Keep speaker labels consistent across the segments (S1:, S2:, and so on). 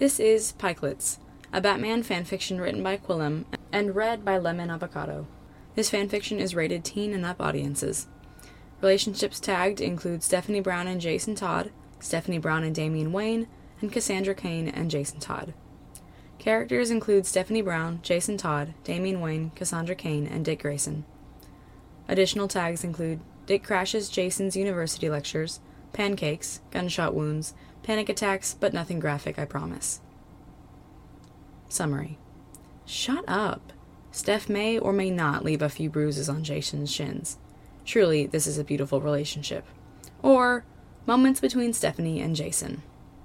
S1: This is Pikelets, a Batman fanfiction written by Quillam and read by Lemon Avocado. This fanfiction is rated teen and up audiences. Relationships tagged include Stephanie Brown and Jason Todd, Stephanie Brown and Damian Wayne, and Cassandra Cain and Jason Todd. Characters include Stephanie Brown, Jason Todd, Damian Wayne, Cassandra Cain, and Dick Grayson. Additional tags include Dick crashes Jason's university lectures, pancakes, gunshot wounds, panic attacks, but nothing graphic, I promise. Summary. Shut up. Steph may or may not leave a few bruises on Jason's shins. Truly, this is a beautiful relationship. Or, moments between Stephanie and Jason.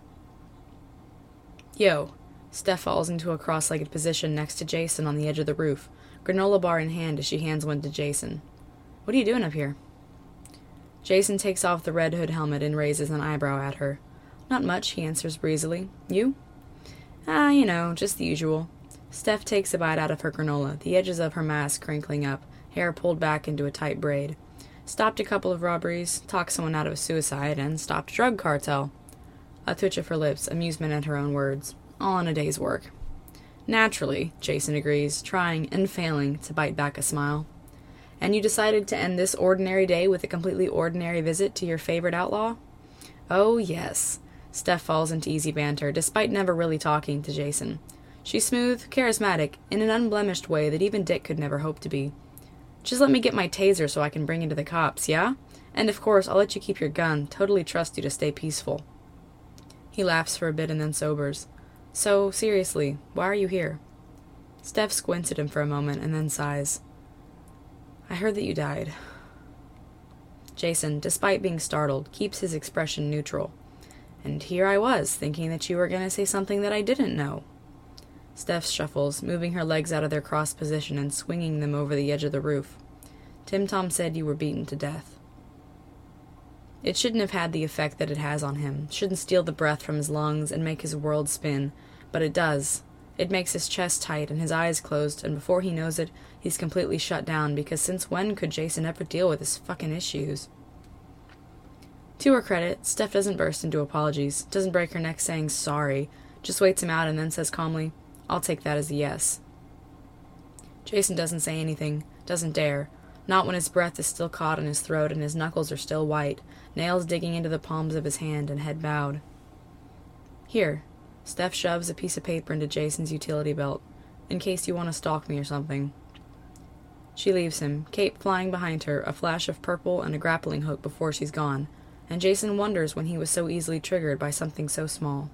S1: Yo. Steph falls into a cross-legged position next to Jason on the edge of the roof, granola bar in hand as she hands one to Jason. What are you doing up here? Jason takes off the red hood helmet and raises an eyebrow at her. Not much, he answers breezily. You? Just the usual. Steph takes a bite out of her granola, the edges of her mask crinkling up, hair pulled back into a tight braid. Stopped a couple of robberies, talked someone out of a suicide, and stopped a drug cartel. A twitch of her lips, amusement at her own words. All in a day's work. Naturally, Jason agrees, trying and failing to bite back a smile. And you decided to end this ordinary day with a completely ordinary visit to your favorite outlaw? Oh, yes. Steph falls into easy banter, despite never really talking to Jason. She's smooth, charismatic, in an unblemished way that even Dick could never hope to be. Just let me get my taser so I can bring you to the cops, yeah? And of course, I'll let you keep your gun. Totally trust you to stay peaceful. He laughs for a bit and then sobers. So, seriously, why are you here? Steph squints at him for a moment and then sighs. I heard that you died. Jason, despite being startled, keeps his expression neutral. And here I was, thinking that you were going to say something that I didn't know. Steph shuffles, moving her legs out of their crossed position and swinging them over the edge of the roof. Tim Tom said you were beaten to death. It shouldn't have had the effect that it has on him, shouldn't steal the breath from his lungs and make his world spin, but it does. It makes his chest tight and his eyes closed, and before he knows it, he's completely shut down, because since when could Jason ever deal with his fucking issues? To her credit, Steph doesn't burst into apologies, doesn't break her neck saying sorry, just waits him out and then says calmly, I'll take that as a yes. Jason doesn't say anything, doesn't dare, not when his breath is still caught in his throat and his knuckles are still white, nails digging into the palms of his hand and head bowed. Here, Steph shoves a piece of paper into Jason's utility belt, in case you want to stalk me or something. She leaves him, cape flying behind her, a flash of purple and a grappling hook before she's gone, and Jason wonders when he was so easily triggered by something so small.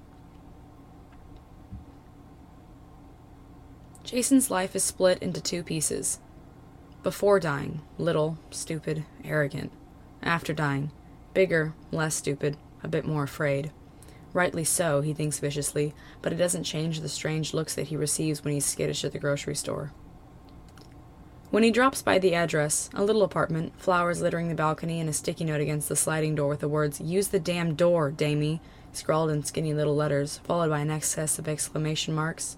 S1: Jason's life is split into two pieces. Before dying, little, stupid, arrogant. After dying, bigger, less stupid, a bit more afraid. Rightly so, he thinks viciously, but it doesn't change the strange looks that he receives when he's skittish at the grocery store. When he drops by the address, a little apartment, flowers littering the balcony and a sticky note against the sliding door with the words, Use the damn door, Damie, scrawled in skinny little letters, followed by an excess of exclamation marks.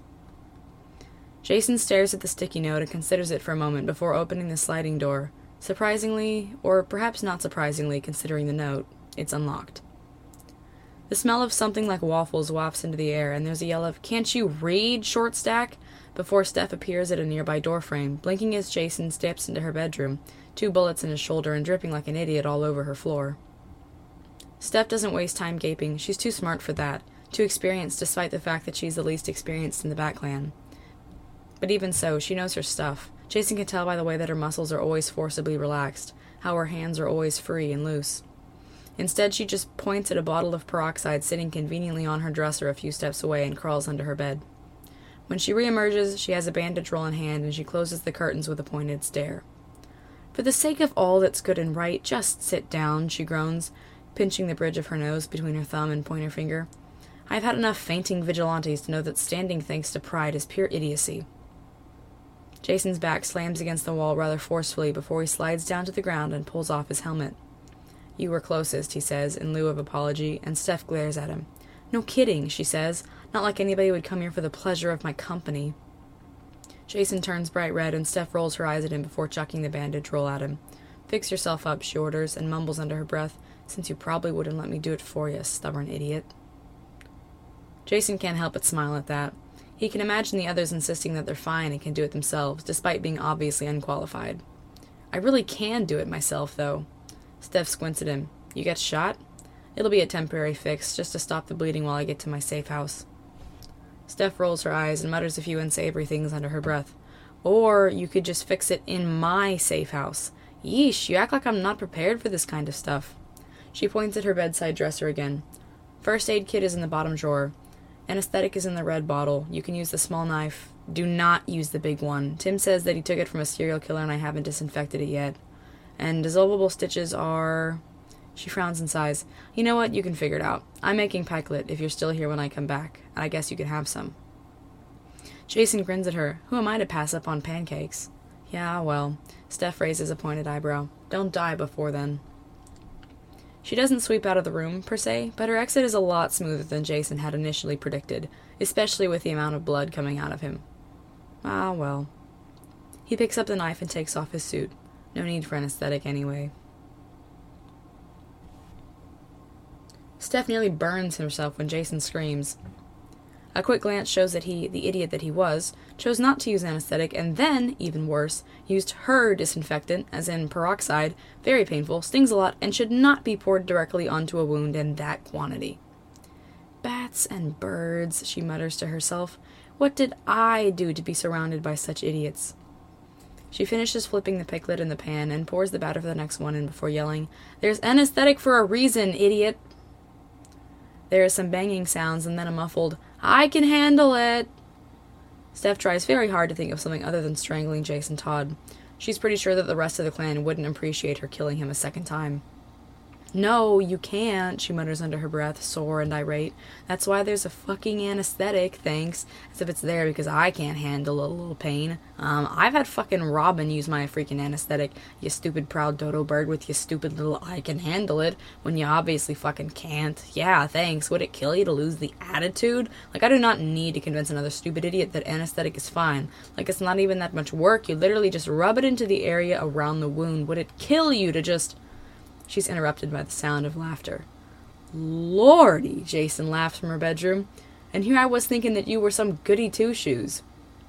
S1: Jason stares at the sticky note and considers it for a moment before opening the sliding door. Surprisingly, or perhaps not surprisingly considering the note, it's unlocked. The smell of something like waffles wafts into the air, and there's a yell of, Can't you read, short stack? Before Steph appears at a nearby doorframe, blinking as Jason steps into her bedroom, 2 bullets in his shoulder and dripping like an idiot all over her floor. Steph doesn't waste time gaping. She's too smart for that, too experienced despite the fact that she's the least experienced in the Bat Clan. But even so, she knows her stuff. Jason can tell by the way that her muscles are always forcibly relaxed, how her hands are always free and loose. Instead, she just points at a bottle of peroxide sitting conveniently on her dresser a few steps away and crawls under her bed. When she reemerges, she has a bandage roll in hand and she closes the curtains with a pointed stare. For the sake of all that's good and right, just sit down, she groans, pinching the bridge of her nose between her thumb and pointer finger. I've had enough fainting vigilantes to know that standing thanks to pride is pure idiocy. Jason's back slams against the wall rather forcefully before he slides down to the ground and pulls off his helmet. You were closest, he says, in lieu of apology, and Steph glares at him. No kidding, she says. Not like anybody would come here for the pleasure of my company. Jason turns bright red, and Steph rolls her eyes at him before chucking the bandage roll at him. Fix yourself up, she orders, and mumbles under her breath, since you probably wouldn't let me do it for you, stubborn idiot. Jason can't help but smile at that. He can imagine the others insisting that they're fine and can do it themselves, despite being obviously unqualified. I really can do it myself, though. Steph squints at him. You get shot? It'll be a temporary fix, just to stop the bleeding while I get to my safe house. Steph rolls her eyes and mutters a few unsavory things under her breath. Or you could just fix it in my safe house. Yeesh, you act like I'm not prepared for this kind of stuff. She points at her bedside dresser again. First aid kit is in the bottom drawer. Anesthetic is in the red bottle. You can use the small knife. Do not use the big one. Tim says that he took it from a serial killer and I haven't disinfected it yet. And dissolvable stitches are... She frowns and sighs. You know what? You can figure it out. I'm making pikelet if you're still here when I come back, and I guess you can have some. Jason grins at her. Who am I to pass up on pancakes? Yeah, well. Steph raises a pointed eyebrow. Don't die before then. She doesn't sweep out of the room, per se, but her exit is a lot smoother than Jason had initially predicted, especially with the amount of blood coming out of him. Ah, well. He picks up the knife and takes off his suit. No need for anesthetic anyway. Steph nearly burns himself when Jason screams. A quick glance shows that he, the idiot that he was, chose not to use anesthetic and then, even worse, used her disinfectant, as in peroxide, very painful, stings a lot, and should not be poured directly onto a wound in that quantity. Bats and birds, she mutters to herself. What did I do to be surrounded by such idiots? She finishes flipping the piglet in the pan and pours the batter for the next one in before yelling, There's anesthetic for a reason, idiot! There is some banging sounds and then a muffled, I can handle it! Steph tries very hard to think of something other than strangling Jason Todd. She's pretty sure that the rest of the clan wouldn't appreciate her killing him a second time. No, you can't, she mutters under her breath, sore and irate. That's why there's a fucking anesthetic, thanks. As if it's there because I can't handle a little pain. I've had fucking Robin use my freaking anesthetic, you stupid proud dodo bird with your stupid little I can handle it, when you obviously fucking can't. Yeah, thanks. Would it kill you to lose the attitude? Like, I do not need to convince another stupid idiot that anesthetic is fine. Like, it's not even that much work. You literally just rub it into the area around the wound. Would it kill you to just... She's interrupted by the sound of laughter. Lordy, Jason laughs from her bedroom. And here I was thinking that you were some goody two-shoes.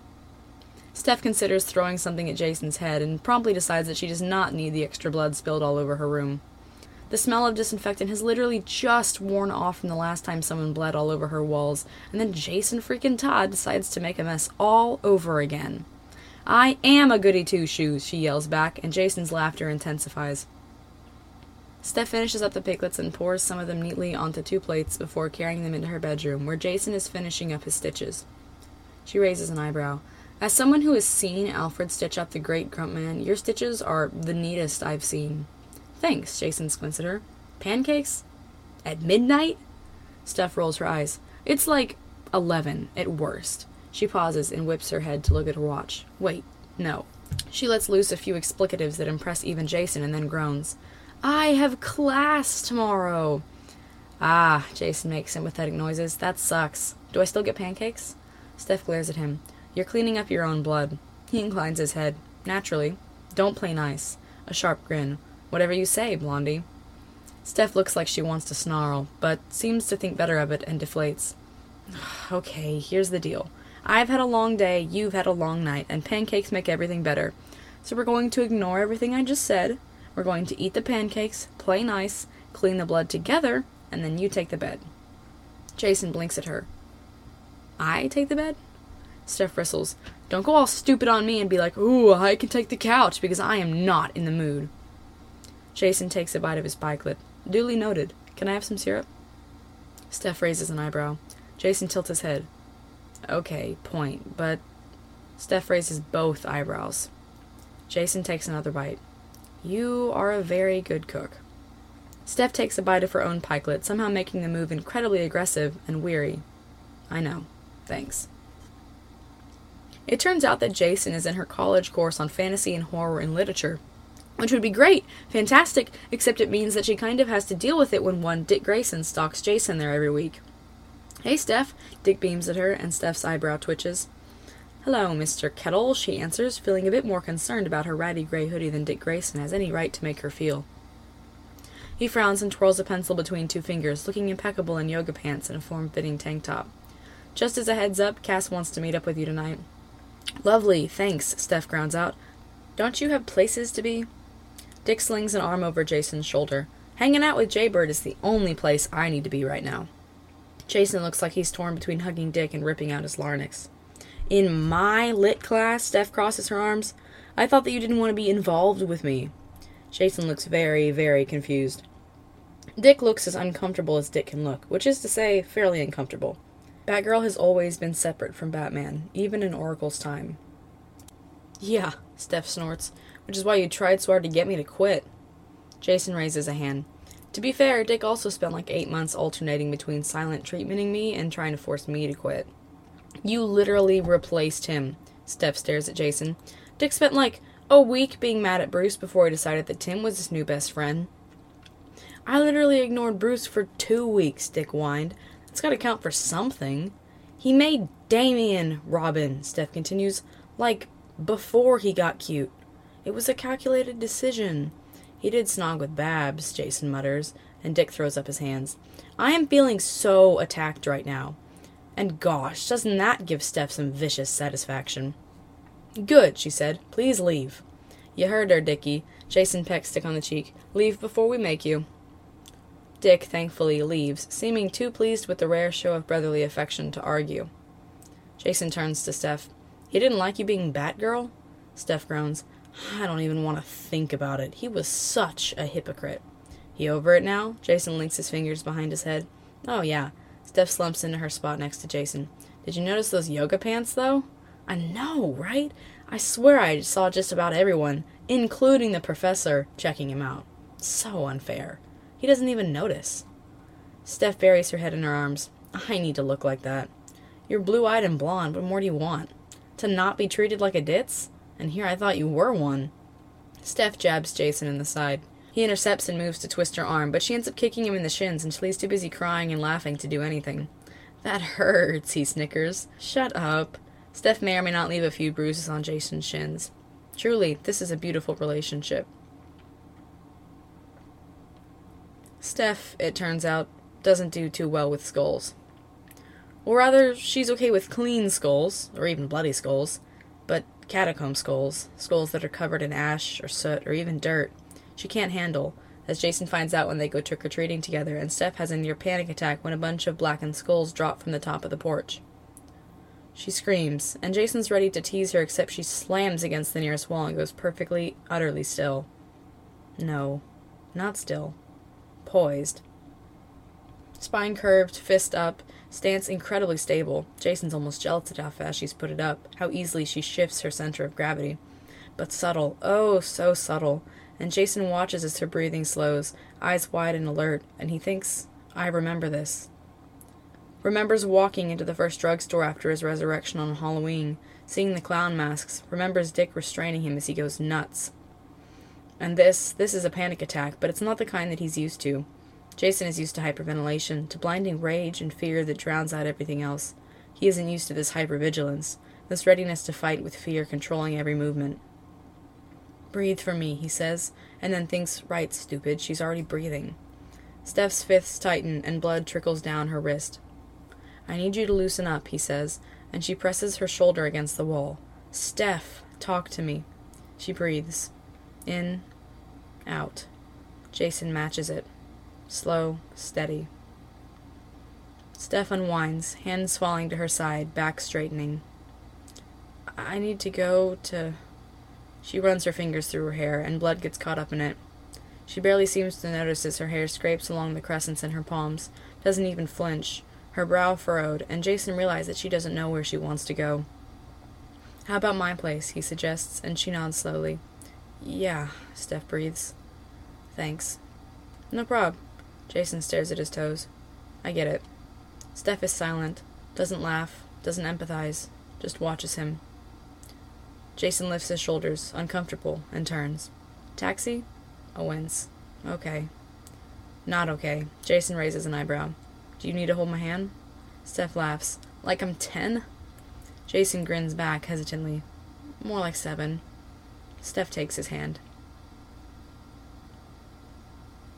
S1: Steph considers throwing something at Jason's head and promptly decides that she does not need the extra blood spilled all over her room. The smell of disinfectant has literally just worn off from the last time someone bled all over her walls, and then Jason freaking Todd decides to make a mess all over again. I am a goody two-shoes, she yells back, and Jason's laughter intensifies. Steph finishes up the piglets and pours some of them neatly onto 2 plates before carrying them into her bedroom, where Jason is finishing up his stitches. She raises an eyebrow. As someone who has seen Alfred stitch up the great Grumpman, your stitches are the neatest I've seen. Thanks, Jason squints at her. Pancakes? At midnight? Steph rolls her eyes. It's like 11, at worst. She pauses and whips her head to look at her watch. Wait, no. She lets loose a few explicatives that impress even Jason and then groans. I have class tomorrow. Ah, Jason makes sympathetic noises. That sucks. Do I still get pancakes? Steph glares at him. You're cleaning up your own blood. He inclines his head. Naturally. Don't play nice. A sharp grin. Whatever you say, Blondie. Steph looks like she wants to snarl, but seems to think better of it and deflates. Okay, here's the deal. I've had a long day, you've had a long night, and pancakes make everything better. So we're going to ignore everything I just said. We're going to eat the pancakes, play nice, clean the blood together, and then you take the bed. Jason blinks at her. I take the bed? Steph bristles. Don't go all stupid on me and be like, ooh, I can take the couch, because I am not in the mood. Jason takes a bite of his pikelet. Duly noted. Can I have some syrup? Steph raises an eyebrow. Jason tilts his head. Okay, point, but... Steph raises both eyebrows. Jason takes another bite. You are a very good cook. Steph takes a bite of her own pikelet, somehow making the move incredibly aggressive and weary. I know. Thanks. It turns out that Jason is in her college course on fantasy and horror and literature, which would be great, fantastic, except it means that she kind of has to deal with it when one Dick Grayson stalks Jason there every week. Hey, Steph. Dick beams at her, and Steph's eyebrow twitches. Hello, Mr. Kettle, she answers, feeling a bit more concerned about her ratty gray hoodie than Dick Grayson has any right to make her feel. He frowns and twirls a pencil between 2 fingers, looking impeccable in yoga pants and a form-fitting tank top. Just as a heads up, Cass wants to meet up with you tonight. Lovely, thanks, Steph grounds out. Don't you have places to be? Dick slings an arm over Jason's shoulder. Hanging out with Jaybird is the only place I need to be right now. Jason looks like he's torn between hugging Dick and ripping out his larynx. In my lit class, Steph crosses her arms. I thought that you didn't want to be involved with me. Jason looks very, very confused. Dick looks as uncomfortable as Dick can look, which is to say, fairly uncomfortable. Batgirl has always been separate from Batman, even in Oracle's time. Yeah, Steph snorts, which is why you tried so hard to get me to quit. Jason raises a hand. To be fair, Dick also spent like 8 months alternating between silent treatmenting me and trying to force me to quit. You literally replaced him. Steph stares at Jason. Dick spent like a week being mad at Bruce before he decided that Tim was his new best friend. I literally ignored Bruce for 2 weeks, Dick whined. It's gotta count for something. He made Damian Robin, Steph continues, like before he got cute. It was a calculated decision. He did snog with Babs, Jason mutters, and Dick throws up his hands. I am feeling so attacked right now. And gosh, doesn't that give Steph some vicious satisfaction? Good, she said. Please leave. You heard her, Dickie. Jason pecks Dick on the cheek. Leave before we make you. Dick thankfully leaves, seeming too pleased with the rare show of brotherly affection to argue. Jason turns to Steph. He didn't like you being Batgirl? Steph groans. I don't even want to think about it. He was such a hypocrite. He over it now? Jason links his fingers behind his head. Oh, yeah. Steph slumps into her spot next to Jason. Did you notice those yoga pants, though? I know, right? I swear I saw just about everyone, including the professor, checking him out. So unfair. He doesn't even notice. Steph buries her head in her arms. I need to look like that. You're blue-eyed and blonde. What more do you want? To not be treated like a ditz? And here I thought you were one. Steph jabs Jason in the side. He intercepts and moves to twist her arm, but she ends up kicking him in the shins until he's too busy crying and laughing to do anything. That hurts, he snickers. Shut up. Steph may or may not leave a few bruises on Jason's shins. Truly, this is a beautiful relationship. Steph, it turns out, doesn't do too well with skulls. Or rather, she's okay with clean skulls, or even bloody skulls, but catacomb skulls, skulls that are covered in ash or soot or even dirt, she can't handle, as Jason finds out when they go trick-or-treating together, and Steph has a near panic attack when a bunch of blackened skulls drop from the top of the porch. She screams, and Jason's ready to tease her, except she slams against the nearest wall and goes perfectly, utterly still. No, not still. Poised. Spine curved, fist up, stance incredibly stable. Jason's almost jealous at how fast she's put it up, how easily she shifts her center of gravity. But subtle, oh, so subtle. And Jason watches as her breathing slows, eyes wide and alert, and he thinks, I remember this. Remembers walking into the first drugstore after his resurrection on Halloween, seeing the clown masks, remembers Dick restraining him as he goes nuts. And this is a panic attack, but it's not the kind that he's used to. Jason is used to hyperventilation, to blinding rage and fear that drowns out everything else. He isn't used to this hypervigilance, this readiness to fight with fear controlling every movement. Breathe for me, he says, and then thinks, right, stupid, she's already breathing. Steph's fists tighten, and blood trickles down her wrist. I need you to loosen up, he says, and she presses her shoulder against the wall. Steph, talk to me. She breathes. In, out. Jason matches it. Slow, steady. Steph unwinds, hands falling to her side, back straightening. I need to go to... She runs her fingers through her hair, and blood gets caught up in it. She barely seems to notice as her hair scrapes along the crescents in her palms, doesn't even flinch, her brow furrowed, and Jason realizes that she doesn't know where she wants to go. How about my place, he suggests, and she nods slowly. Yeah, Steph breathes. Thanks. No prob. Jason stares at his toes. I get it. Steph is silent, doesn't laugh, doesn't empathize, just watches him. Jason lifts his shoulders, uncomfortable, and turns. Taxi? A wince. Okay. Not okay. Jason raises an eyebrow. Do you need to hold my hand? Steph laughs. Like I'm 10? Jason grins back hesitantly. More like 7. Steph takes his hand.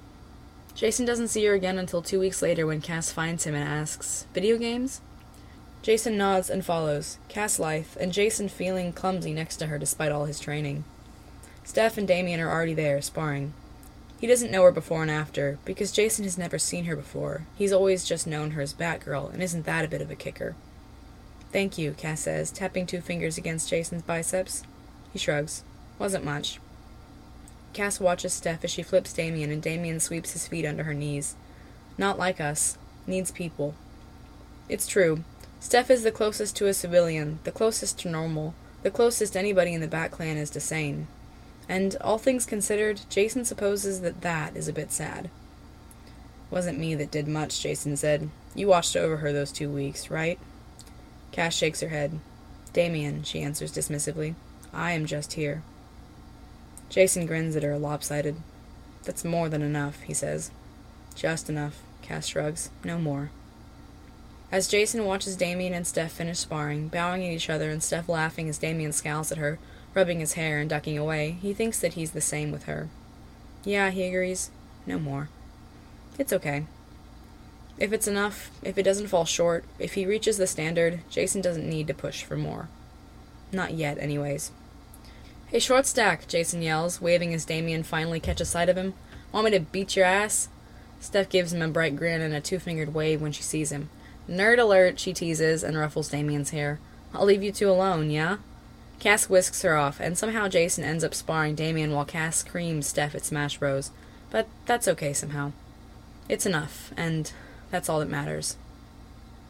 S1: Jason doesn't see her again until 2 weeks later when Cass finds him and asks, Video games? Jason nods and follows, Cass lithe, and Jason feeling clumsy next to her despite all his training. Steph and Damien are already there, sparring. He doesn't know her before and after, because Jason has never seen her before. He's always just known her as Batgirl, and isn't that a bit of a kicker? Thank you, Cass says, tapping 2 fingers against Jason's biceps. He shrugs. Wasn't much. Cass watches Steph as she flips Damien, and Damien sweeps his feet under her knees. Not like us. Needs people. It's true. Steph is the closest to a civilian, the closest to normal, the closest anybody in the Bat Clan is to sane. And, all things considered, Jason supposes that is a bit sad. Wasn't me that did much, Jason said. You watched over her those 2 weeks, right? Cass shakes her head. Damien, she answers dismissively. I am just here. Jason grins at her, lopsided. That's more than enough, he says. Just enough, Cass shrugs. No more. As Jason watches Damien and Steph finish sparring, bowing at each other and Steph laughing as Damien scowls at her, rubbing his hair and ducking away, he thinks that he's the same with her. Yeah, he agrees. No more. It's okay. If it's enough, if it doesn't fall short, if he reaches the standard, Jason doesn't need to push for more. Not yet, anyways. Hey, short stack, Jason yells, waving as Damien finally catches sight of him. Want me to beat your ass? Steph gives him a bright grin and a 2-fingered wave when she sees him. Nerd alert, she teases and ruffles Damien's hair. I'll leave you 2 alone, yeah? Cass whisks her off, and somehow Jason ends up sparring Damien while Cass screams Steph at Smash Bros. But that's okay somehow. It's enough, and that's all that matters.